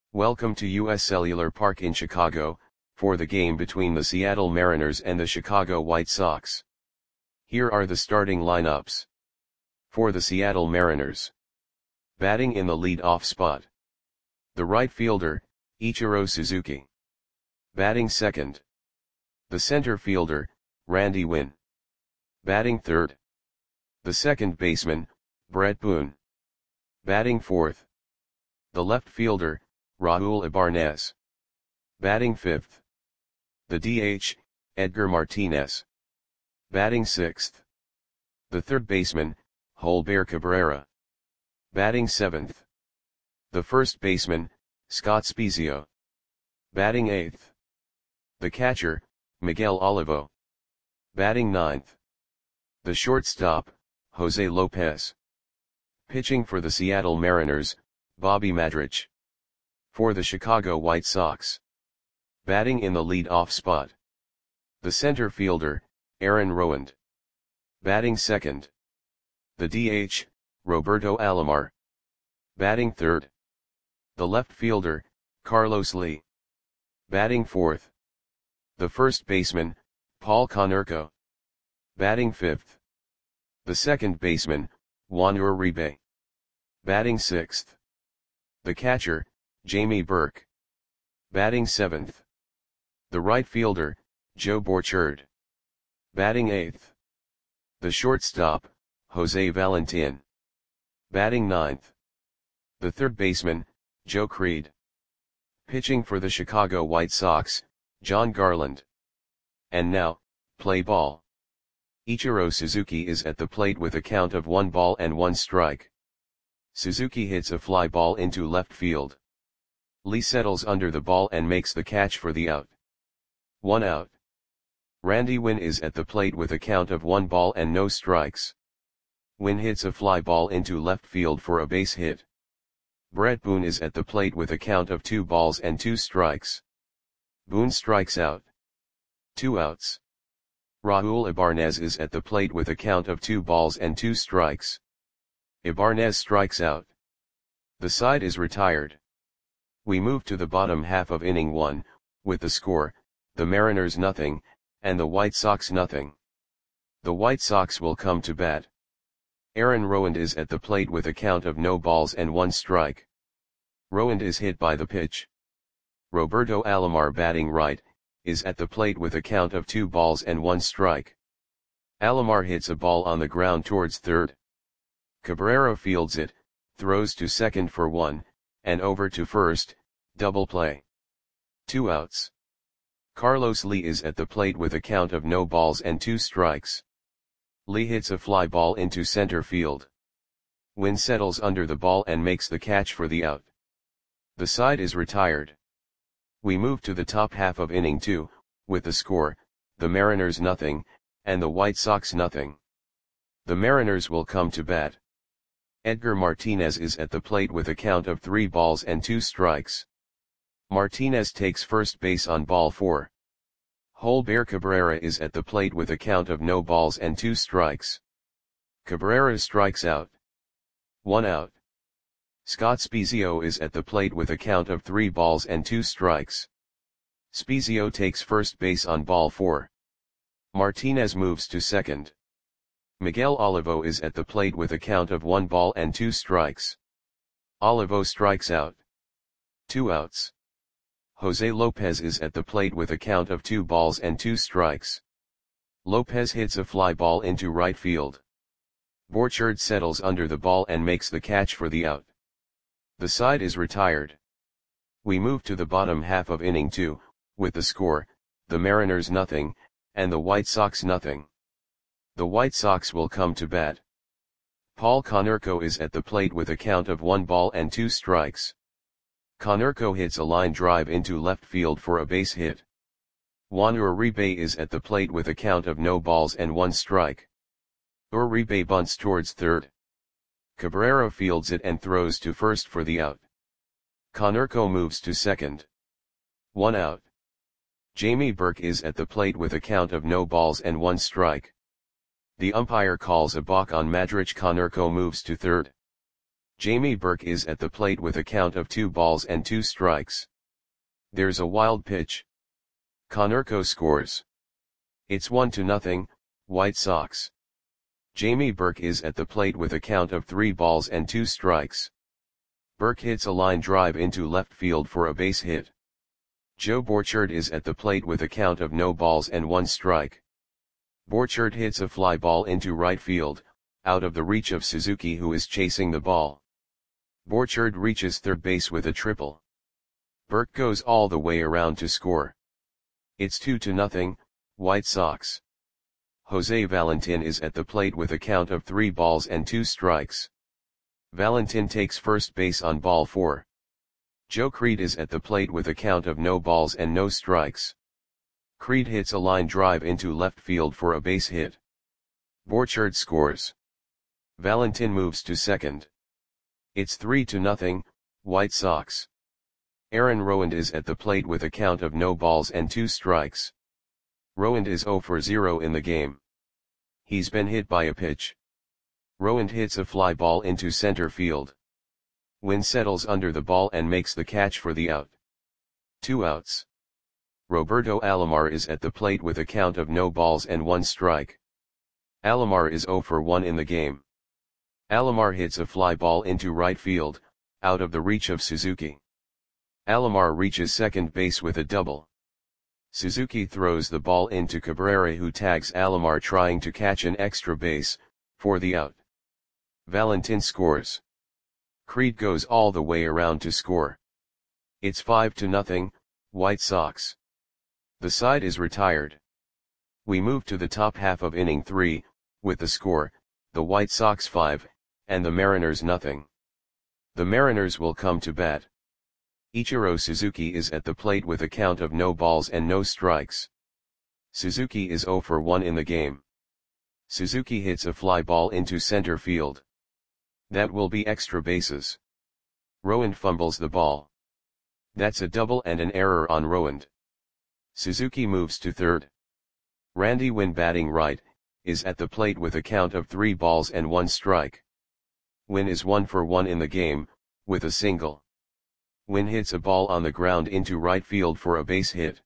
Welcome to U.S. Cellular Park in Chicago, for the game between the Seattle Mariners and the Chicago White Sox. Here are the starting lineups. For the Seattle Mariners. Batting in the lead-off spot. The right fielder, Ichiro Suzuki. Batting second. The center fielder, Randy Winn. Batting third. The second baseman, Bret Boone. Batting fourth. The left fielder, Raul Ibarnez. Batting fifth. The DH, Edgar Martinez. Batting sixth. The third baseman, Jolber Cabrera. Batting seventh. The first baseman, Scott Spiezio. Batting eighth. The catcher, Miguel Olivo. Batting ninth. The shortstop, Jose Lopez. Pitching for the Seattle Mariners, Bobby Madrich. For the Chicago White Sox. Batting in the lead-off spot. The center fielder, Aaron Rowand. Batting second. The DH, Roberto Alomar. Batting third. The left fielder, Carlos Lee. Batting fourth. The first baseman, Paul Konerko. Batting fifth. The second baseman, Juan Uribe. Batting sixth. The catcher, Jamie Burke. Batting seventh. The right fielder, Joe Borchard. Batting eighth. The shortstop, Jose Valentin. Batting ninth. The third baseman, Joe Creed. Pitching for the Chicago White Sox, John Garland. And now, play ball. Ichiro Suzuki is at the plate with a count of 1-1 Suzuki hits a fly ball into left field. Lee settles under the ball and makes the catch for the out. 1 out. Randy Winn is at the plate with a count of 1-0. Winn hits a fly ball into left field for a base hit. Bret Boone is at the plate with a count of 2-2. Boone strikes out. 2 outs. Raul Ibarnez is at the plate with a count of 2-2. Ibarnez strikes out. The side is retired. We move to the bottom half of inning 1, with the score, the Mariners 0, and the White Sox 0. The White Sox will come to bat. Aaron Rowand is at the plate with a count of 0-1. Rowand is hit by the pitch. Roberto Alomar, batting right, is at the plate with a count of 2-1. Alomar hits a ball on the ground towards third. Cabrera fields it, throws to second for 1, and over to first, double play. 2 outs. Carlos Lee is at the plate with a count of 0-2. Lee hits a fly ball into center field. Winn settles under the ball and makes the catch for the out. The side is retired. We move to the top half of inning 2, with the score, the Mariners 0, and the White Sox 0. The Mariners will come to bat. Edgar Martinez is at the plate with a count of 3-2. Martinez takes first base on ball 4. Jolber Cabrera is at the plate with a count of 0-2. Cabrera strikes out. 1 out. Scott Spiezio is at the plate with a count of 3-2. Spiezio takes first base on ball 4. Martinez moves to second. Miguel Olivo is at the plate with a count of 1-2. Olivo strikes out. 2 outs. Jose Lopez is at the plate with a count of 2-2. Lopez hits a fly ball into right field. Borchard settles under the ball and makes the catch for the out. The side is retired. We move to the bottom half of inning 2, with the score, the Mariners 0, and the White Sox 0. The White Sox will come to bat. Paul Konerko is at the plate with a count of 1-2. Konerko hits a line drive into left field for a base hit. Juan Uribe is at the plate with a count of 0-1. Uribe bunts towards third. Cabrera fields it and throws to first for the out. Konerko moves to second. 1 out. Jamie Burke is at the plate with a count of 0-1. The umpire calls a balk on Madrich. Konerko moves to third. Jamie Burke is at the plate with a count of 2 balls and 2 strikes. There's a wild pitch. Konerko scores. It's 1-0, White Sox. Jamie Burke is at the plate with a count of 3 balls and 2 strikes. Burke hits a line drive into left field for a base hit. Joe Borchard is at the plate with a count of no balls and 1 strike. Borchard hits a fly ball into right field, out of the reach of Suzuki, who is chasing the ball. Borchard reaches third base with a triple. Burke goes all the way around to score. It's 2-0, White Sox. Jose Valentin is at the plate with a count of 3 balls and 2 strikes. Valentin takes first base on ball 4. Joe Creed is at the plate with a count of no balls and no strikes. Creed hits a line drive into left field for a base hit. Borchard scores. Valentin moves to second. It's 3-0, White Sox. Aaron Rowand is at the plate with a count of no balls and 2 strikes. Rowand is 0 for 0 in the game. He's been hit by a pitch. Rowand hits a fly ball into center field. Wynn settles under the ball and makes the catch for the out. 2 outs. Roberto Alomar is at the plate with a count of no balls and 1 strike. Alomar is 0 for 1 in the game. Alomar hits a fly ball into right field, out of the reach of Suzuki. Alomar reaches second base with a double. Suzuki throws the ball into Cabrera, who tags Alomar trying to catch an extra base, for the out. Valentin scores. Creed goes all the way around to score. It's 5-0, White Sox. The side is retired. We move to the top half of inning 3, with the score, the White Sox 5, and the Mariners 0. The Mariners will come to bat. Ichiro Suzuki is at the plate with a count of no balls and no strikes. Suzuki is 0 for 1 in the game. Suzuki hits a fly ball into center field. That will be extra bases. Rowand fumbles the ball. That's a double and an error on Rowand. Suzuki moves to third. Randy Wynn, batting right, is at the plate with a count of 3 balls and 1 strike. Wynn is 1 for 1 in the game, with a single. Wynn hits a ball on the ground into right field for a base hit.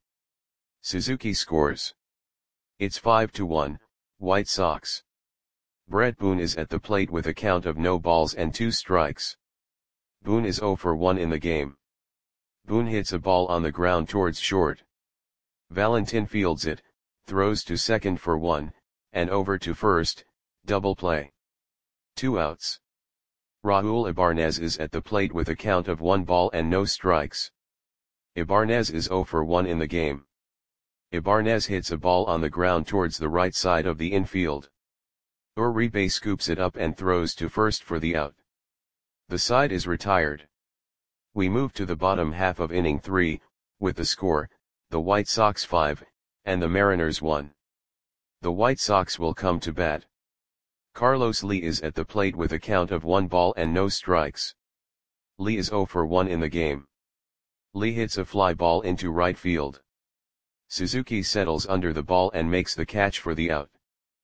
Suzuki scores. It's 5-1, White Sox. Brett Boone is at the plate with a count of no balls and 2 strikes. Boone is 0 for 1 in the game. Boone hits a ball on the ground towards short. Valentin fields it, throws to second for 1, and over to first, double play. 2 outs. Raul Ibanez is at the plate with a count of 1 ball and no strikes. Ibanez is 0 for 1 in the game. Ibanez hits a ball on the ground towards the right side of the infield. Uribe scoops it up and throws to first for the out. The side is retired. We move to the bottom half of inning 3, with the score, the White Sox 5, and the Mariners 1. The White Sox will come to bat. Carlos Lee is at the plate with a count of 1 ball and no strikes. Lee is 0 for 1 in the game. Lee hits a fly ball into right field. Suzuki settles under the ball and makes the catch for the out.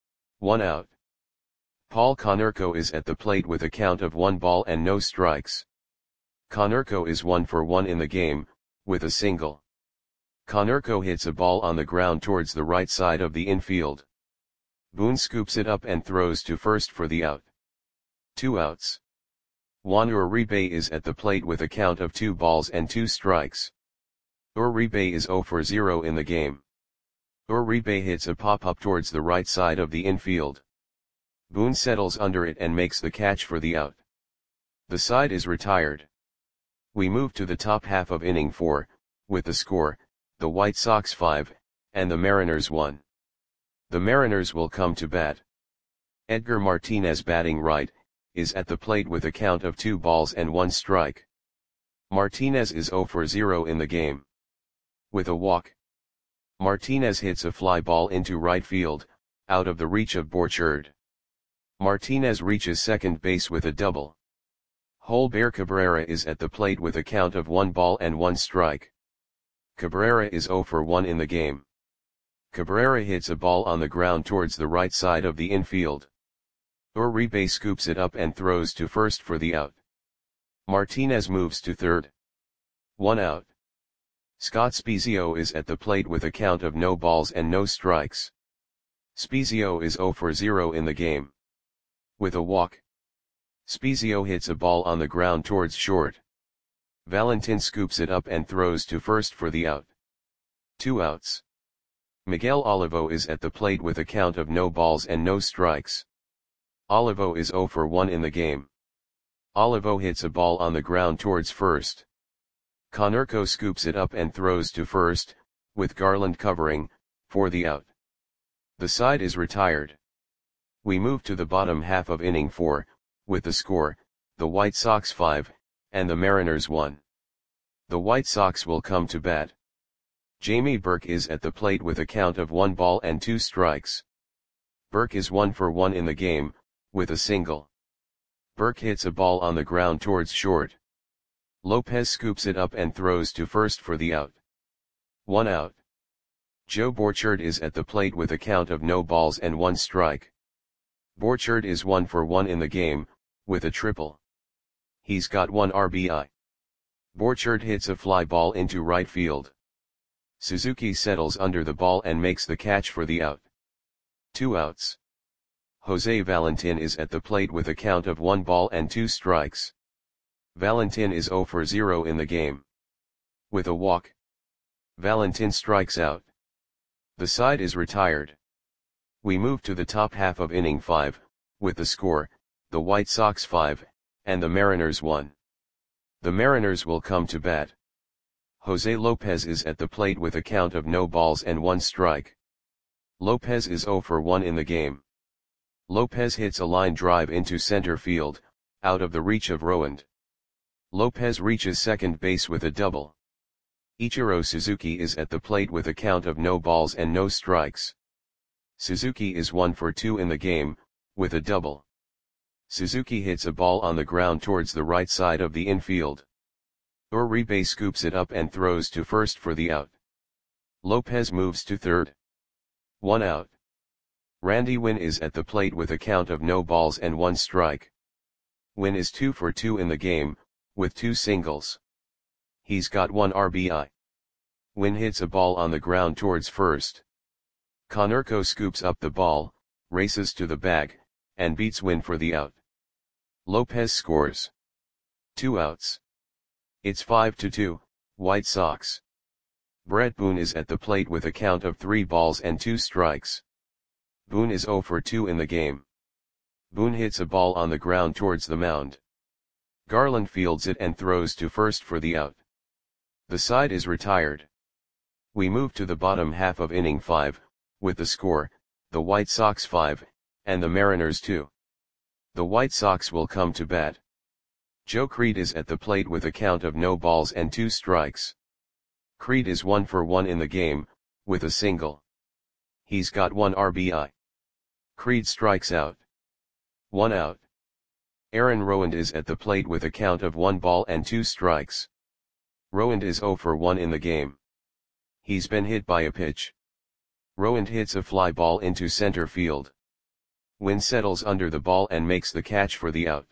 1 out. Paul Konerko is at the plate with a count of 1 ball and no strikes. Konerko is 1 for 1 in the game, with a single. Konerko hits a ball on the ground towards the right side of the infield. Boone scoops it up and throws to first for the out. 2 outs. Juan Uribe is at the plate with a count of 2 balls and 2 strikes. Uribe is 0 for 0 in the game. Uribe hits a pop-up towards the right side of the infield. Boone settles under it and makes the catch for the out. The side is retired. We move to the top half of inning 4, with the score, the White Sox 5, and the Mariners 1. The Mariners will come to bat. Edgar Martinez, batting right, is at the plate with a count of 2 balls and 1 strike. Martinez is 0 for 0 in the game. With a walk. Martinez hits a fly ball into right field, out of the reach of Borchard. Martinez reaches second base with a double. Holber Cabrera is at the plate with a count of 1 ball and 1 strike. Cabrera is 0 for 1 in the game. Cabrera hits a ball on the ground towards the right side of the infield. Uribe scoops it up and throws to first for the out. Martinez moves to third. 1 out. Scott Spiezio is at the plate with a count of no balls and no strikes. Spiezio is 0 for 0 in the game. With a walk, Spiezio hits a ball on the ground towards short. Valentin scoops it up and throws to first for the out. 2 outs. Miguel Olivo is at the plate with a count of no balls and no strikes. Olivo is 0 for 1 in the game. Olivo hits a ball on the ground towards first. Konerko scoops it up and throws to first, with Garland covering, for the out. The side is retired. We move to the bottom half of inning 4, with the score, the White Sox 5, and the Mariners 1. The White Sox will come to bat. Jamie Burke is at the plate with a count of 1 ball and 2 strikes. Burke is 1 for 1 in the game, with a single. Burke hits a ball on the ground towards short. Lopez scoops it up and throws to first for the out. 1 out. Joe Borchard is at the plate with a count of no balls and 1 strike. Borchard is 1 for 1 in the game, with a triple. He's got 1 RBI. Borchard hits a fly ball into right field. Suzuki settles under the ball and makes the catch for the out. 2 outs. Jose Valentin is at the plate with a count of 1 ball and 2 strikes. Valentin is 0 for 0 in the game. With a walk, Valentin strikes out. The side is retired. We move to the top half of inning 5, with the score, the White Sox 5, and the Mariners 1. The Mariners will come to bat. Jose Lopez is at the plate with a count of no balls and 1 strike. Lopez is 0 for 1 in the game. Lopez hits a line drive into center field, out of the reach of Rowand. Lopez reaches second base with a double. Ichiro Suzuki is at the plate with a count of no balls and no strikes. Suzuki is 1 for 2 in the game, with a double. Suzuki hits a ball on the ground towards the right side of the infield. Uribe scoops it up and throws to first for the out. Lopez moves to third. 1 out. Randy Winn is at the plate with a count of no balls and 1 strike. Winn is 2 for 2 in the game, with 2 singles. He's got 1 RBI. Winn hits a ball on the ground towards first. Konerko scoops up the ball, races to the bag, and beats Winn for the out. Lopez scores. 2 outs. It's 5-2, White Sox. Brett Boone is at the plate with a count of 3 balls and 2 strikes. Boone is 0 for 2 in the game. Boone hits a ball on the ground towards the mound. Garland fields it and throws to first for the out. The side is retired. We move to the bottom half of inning 5, with the score, the White Sox 5, and the Mariners 2. The White Sox will come to bat. Joe Creed is at the plate with a count of no balls and 2 strikes. Creed is 1 for 1 in the game, with a single. He's got 1 RBI. Creed strikes out. 1 out. Aaron Rowand is at the plate with a count of 1 ball and 2 strikes. Rowand is 0 for 1 in the game. He's been hit by a pitch. Rowand hits a fly ball into center field. Winn settles under the ball and makes the catch for the out.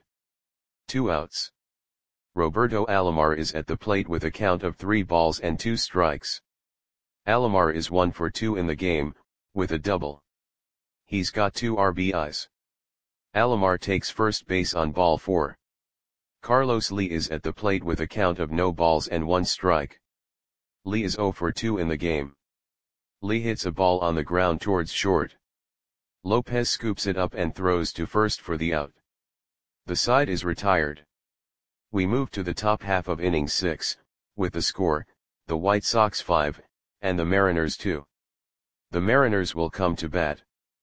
2 outs. Roberto Alomar is at the plate with a count of 3 balls and 2 strikes. Alomar is 1 for 2 in the game, with a double. He's got 2 RBIs. Alomar takes first base on ball 4. Carlos Lee is at the plate with a count of no balls and 1 strike. Lee is 0 for 2 in the game. Lee hits a ball on the ground towards short. Lopez scoops it up and throws to first for the out. The side is retired. We move to the top half of inning 6, with the score, the White Sox 5, and the Mariners 2. The Mariners will come to bat.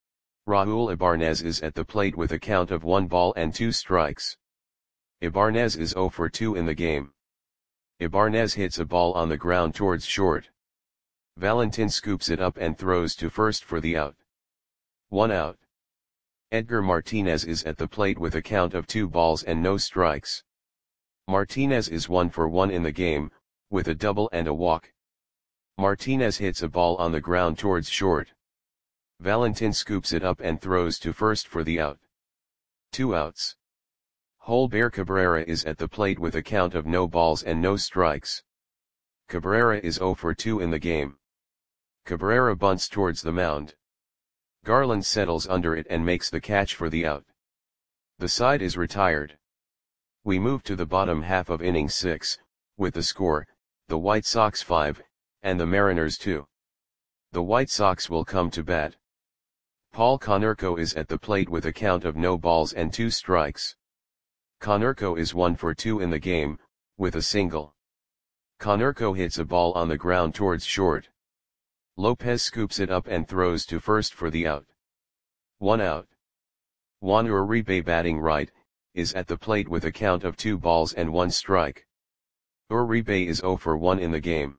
Raul Ibanez is at the plate with a count of 1 ball and 2 strikes. Ibanez is 0 for 2 in the game. Ibanez hits a ball on the ground towards short. Valentin scoops it up and throws to first for the out. 1 out. Edgar Martinez is at the plate with a count of 2 balls and no strikes. Martinez is 1 for 1 in the game, with a double and a walk. Martinez hits a ball on the ground towards short. Valentin scoops it up and throws to first for the out. 2 outs. Holber Cabrera is at the plate with a count of no balls and no strikes. Cabrera is 0 for 2 in the game. Cabrera bunts towards the mound. Garland settles under it and makes the catch for the out. The side is retired. We move to the bottom half of inning 6, with the score, the White Sox 5, and the Mariners 2. The White Sox will come to bat. Paul Konerko is at the plate with a count of no balls and 2 strikes. Konerko is 1 for 2 in the game, with a single. Konerko hits a ball on the ground towards short. Lopez scoops it up and throws to first for the out. 1 out. Juan Uribe, batting right, is at the plate with a count of 2 balls and 1 strike. Uribe is 0 for 1 in the game.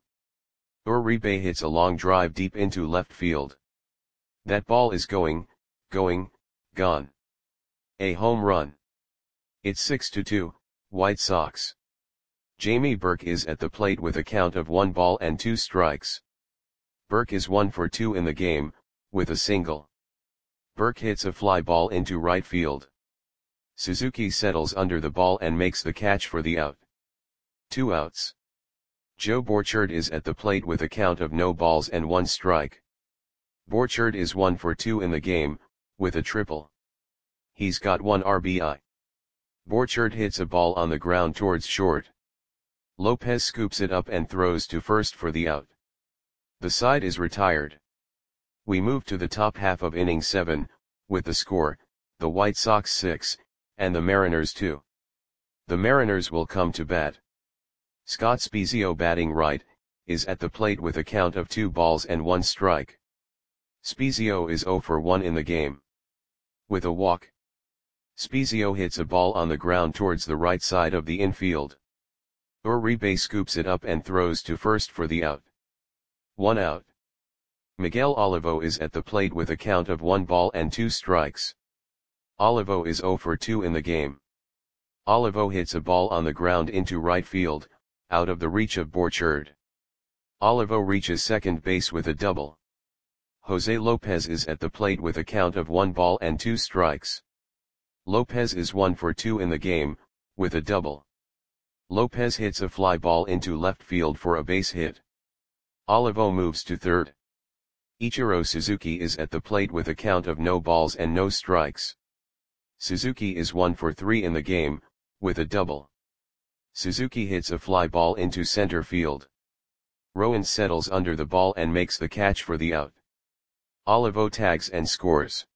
Uribe hits a long drive deep into left field. That ball is going, gone. A home run. It's 6-2, White Sox. Jamie Burke is at the plate with a count of 1 ball and 2 strikes. Burke is 1 for 2 in the game, with a single. Burke hits a fly ball into right field. Suzuki settles under the ball and makes the catch for the out. 2 outs. Joe Borchard is at the plate with a count of no balls and 1 strike. Borchard is 1 for 2 in the game, with a triple. He's got 1 RBI. Borchard hits a ball on the ground towards short. Lopez scoops it up and throws to first for the out. The side is retired. We move to the top half of inning 7, with the score, the White Sox 6, and the Mariners 2. The Mariners will come to bat. Scott Spiezio, batting right, is at the plate with a count of 2 balls and 1 strike. Spiezio is 0 for 1 in the game. With a walk. Spiezio hits a ball on the ground towards the right side of the infield. Uribe scoops it up and throws to first for the out. 1 out. Miguel Olivo is at the plate with a count of 1 ball and 2 strikes. Olivo is 0 for 2 in the game. Olivo hits a ball on the ground into right field, out of the reach of Borchard. Olivo reaches second base with a double. Jose Lopez is at the plate with a count of 1 ball and 2 strikes. Lopez is 1 for 2 in the game, with a double. Lopez hits a fly ball into left field for a base hit. Olivo moves to third. Ichiro Suzuki is at the plate with a count of no balls and no strikes. Suzuki is 1 for 3 in the game, with a double. Suzuki hits a fly ball into center field. Rowan settles under the ball and makes the catch for the out. Olivo tags and scores.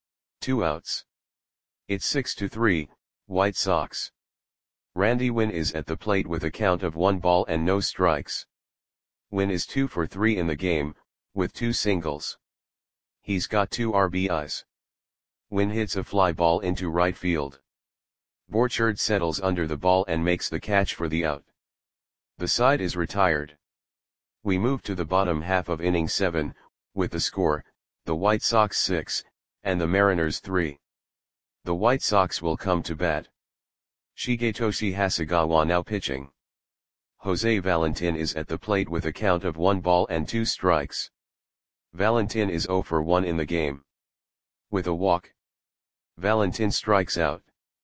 2 outs. It's 6-3, White Sox. Randy Winn is at the plate with a count of 1 ball and no strikes. Winn is 2 for 3 in the game, with 2 singles. He's got 2 RBIs. Winn hits a fly ball into right field. Borchard settles under the ball and makes the catch for the out. The side is retired. We move to the bottom half of inning 7, with the score, the White Sox 6, and the Mariners 3. The White Sox will come to bat. Shigetoshi Hasegawa now pitching. Jose Valentin is at the plate with a count of 1 ball and 2 strikes. Valentin is 0 for 1 in the game. With a walk. Valentin strikes out.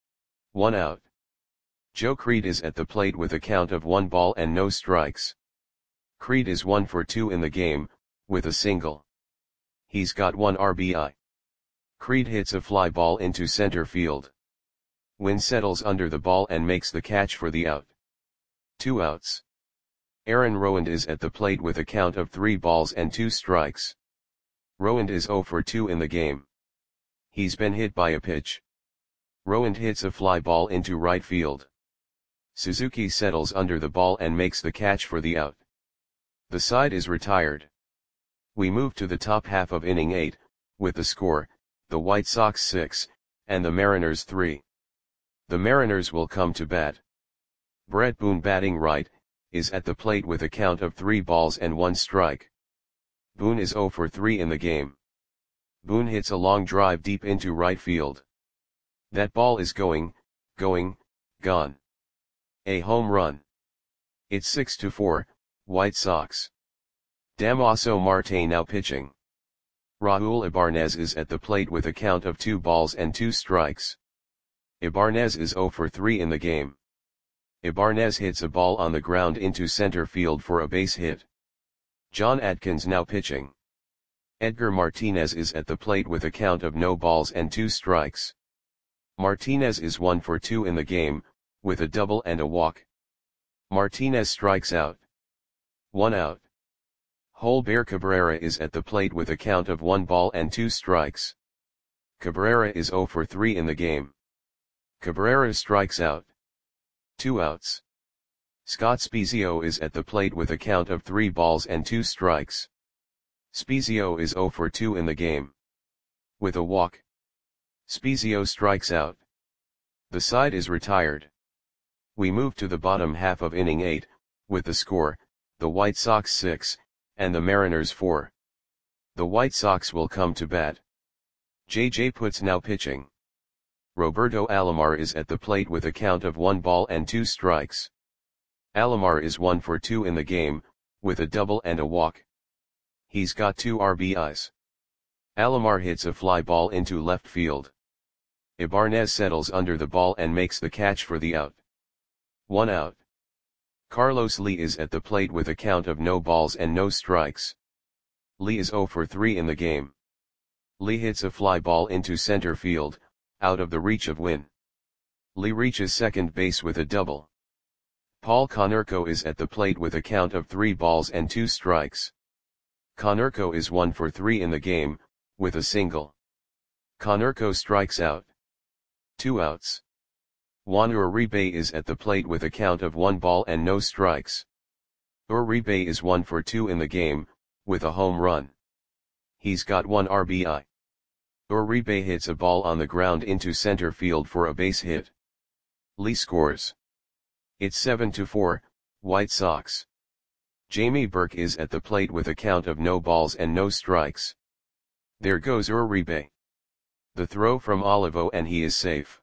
1 out. Joe Creed is at the plate with a count of 1 ball and no strikes. Creed is 1 for 2 in the game, with a single. He's got 1 RBI. Creed hits a fly ball into center field. Winn settles under the ball and makes the catch for the out. 2 outs. Aaron Rowand is at the plate with a count of 3 balls and 2 strikes. Rowand is 0 for 2 in the game. He's been hit by a pitch. Rowand hits a fly ball into right field. Suzuki settles under the ball and makes the catch for the out. The side is retired. We move to the top half of inning 8, with the score, the White Sox 6, and the Mariners 3. The Mariners will come to bat. Brett Boone, batting right, is at the plate with a count of 3 balls and 1 strike. Boone is 0 for 3 in the game. Boone hits a long drive deep into right field. That ball is going, gone. A home run. It's 6-4, White Sox. Damaso Marte now pitching. Raul Ibanez is at the plate with a count of 2 balls and 2 strikes. Ibanez is 0 for 3 in the game. Ibanez hits a ball on the ground into center field for a base hit. John Adkins now pitching. Edgar Martinez is at the plate with a count of no balls and 2 strikes. Martinez is 1 for 2 in the game, with a double and a walk. Martinez strikes out. 1 out. Holber Cabrera is at the plate with a count of 1 ball and 2 strikes. Cabrera is 0 for 3 in the game. Cabrera strikes out. 2 outs. Scott Spiezio is at the plate with a count of 3 balls and 2 strikes. Spiezio is 0 for 2 in the game. With a walk. Spiezio strikes out. The side is retired. We move to the bottom half of inning 8, with the score, the White Sox 6, and the Mariners 4. The White Sox will come to bat. J.J. Putz now pitching. Roberto Alomar is at the plate with a count of 1 ball and 2 strikes. Alomar is 1 for 2 in the game, with a double and a walk. He's got 2 RBIs. Alomar hits a fly ball into left field. Ibanez settles under the ball and makes the catch for the out. 1 out. Carlos Lee is at the plate with a count of no balls and no strikes. Lee is 0 for 3 in the game. Lee hits a fly ball into center field, out of the reach of Wynn. Lee reaches second base with a double. Paul Konerko is at the plate with a count of 3 balls and 2 strikes. Konerko is 1 for 3 in the game, with a single. Konerko strikes out. 2 outs. Juan Uribe is at the plate with a count of 1 ball and no strikes. Uribe is 1 for 2 in the game, with a home run. He's got 1 RBI. Uribe hits a ball on the ground into center field for a base hit. Lee scores. It's 7-4, White Sox. Jamie Burke is at the plate with a count of no balls and no strikes. There goes Uribe. The throw from Olivo and he is safe.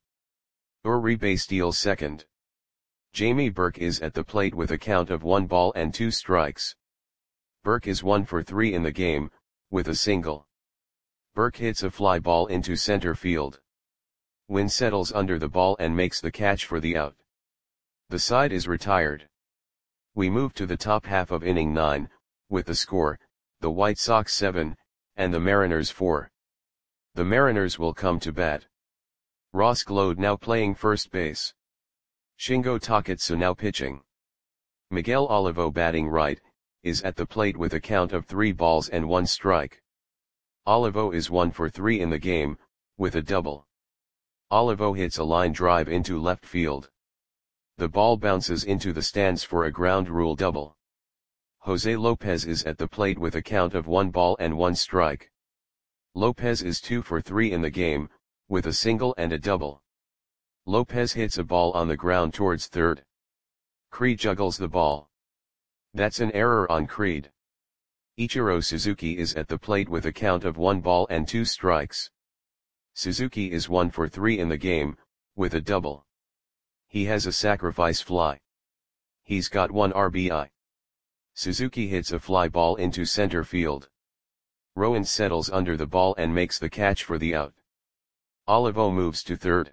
Uribe steals second. Jamie Burke is at the plate with a count of 1 ball and 2 strikes. Burke is 1 for 3 in the game, with a single. Burke hits a fly ball into center field. Wynn settles under the ball and makes the catch for the out. The side is retired. We move to the top half of inning 9, with the score, the White Sox 7, and the Mariners 4. The Mariners will come to bat. Ross Glode now playing first base. Shingo Takatsu now pitching. Miguel Olivo batting right, is at the plate with a count of 3 balls and 1 strike. Olivo is 1 for 3 in the game, with a double. Olivo hits a line drive into left field. The ball bounces into the stands for a ground rule double. Jose Lopez is at the plate with a count of 1 ball and 1 strike. Lopez is 2 for 3 in the game, with a single and a double. Lopez hits a ball on the ground towards third. Creed juggles the ball. That's an error on Creed. Ichiro Suzuki is at the plate with a count of 1 ball and 2 strikes. Suzuki is 1 for 3 in the game, with a double. He has a sacrifice fly. He's got 1 RBI. Suzuki hits a fly ball into center field. Rowan settles under the ball and makes the catch for the out. Olivo moves to third.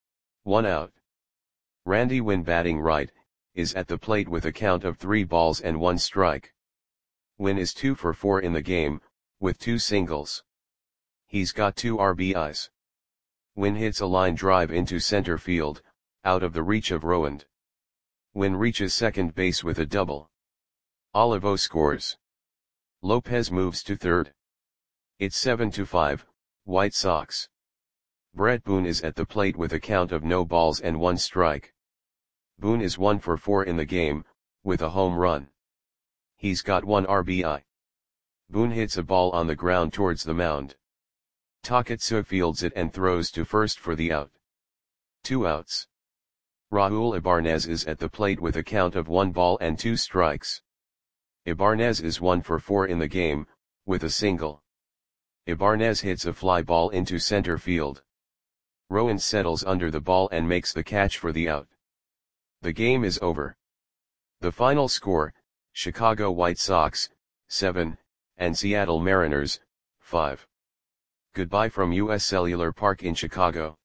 1 out. Randy Wynn batting right, is at the plate with a count of 3 balls and 1 strike. Wynn is 2 for 4 in the game, with 2 singles. He's got 2 RBIs. Wynn hits a line drive into center field, out of the reach of Rowand. Wynn reaches second base with a double. Olivo scores. Lopez moves to third. It's 7-5, White Sox. Brett Boone is at the plate with a count of no balls and 1 strike. Boone is 1 for 4 in the game, with a home run. He's got 1 RBI. Boone hits a ball on the ground towards the mound. Takatsu fields it and throws to first for the out. 2 outs. Raul Ibanez is at the plate with a count of 1 ball and 2 strikes. Ibanez is 1 for 4 in the game, with a single. Ibanez hits a fly ball into center field. Rowan settles under the ball and makes the catch for the out. The game is over. The final score, Chicago White Sox, 7, and Seattle Mariners, 5. Goodbye from US Cellular Park in Chicago.